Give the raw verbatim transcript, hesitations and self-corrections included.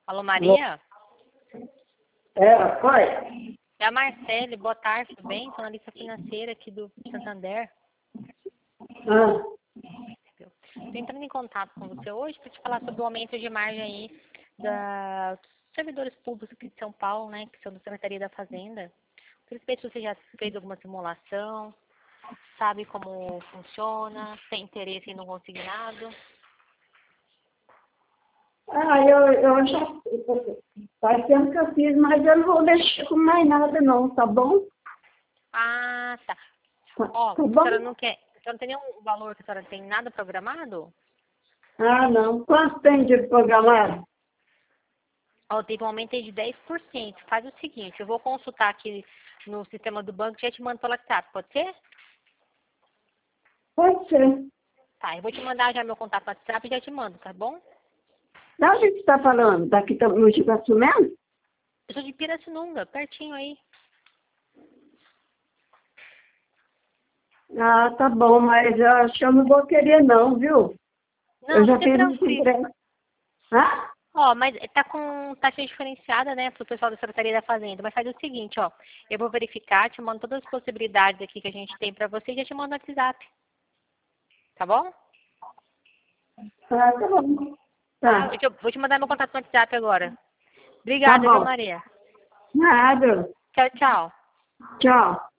Alô, Maria? É, foi? É a Marcele, boa tarde, tudo bem? Sou analista financeira aqui do Santander. Ah, Estou entrando em contato com você hoje para te falar sobre o aumento de margem aí da, dos servidores públicos aqui de São Paulo, né, que são da Secretaria da Fazenda. Queria saber se você já fez alguma simulação, sabe como funciona, tem interesse em não consignado. ah eu, eu já... Faz tempo que eu fiz, mas eu não vou mexer com mais nada não, tá bom? Ah, tá. Tá, Ó, tá a bom? senhora não quer, a senhora não tem nenhum valor que a senhora tem nada programado? Ah, não. Quanto tem de programado? Ó, teve um aumento aí de dez por cento. Faz o seguinte, eu vou consultar aqui no sistema do banco e já te mando pelo WhatsApp, pode ser? Pode ser. Tá, eu vou te mandar já meu contato no WhatsApp e já te mando, tá bom? Da onde você está falando? Daqui tá- no Iguaçu mesmo? Eu sou de Pirassununga, pertinho aí. Ah, tá bom, mas eu acho que eu não vou querer não, viu? Eu Não, já fica fiz muito tranquilo. ingresso. Hã? Ó, mas tá com taxa diferenciada, né, pro pessoal da Secretaria da Fazenda. Mas faz o seguinte, ó, eu vou verificar, te mando todas as possibilidades aqui que a gente tem pra você e já te mando no WhatsApp. Tá bom? Ah, tá bom. Tá? Tá, Eu te- vou te mandar meu contato no WhatsApp agora. tá Obrigada, viu, bom. Maria? Nada. Tchau, tchau. Tchau.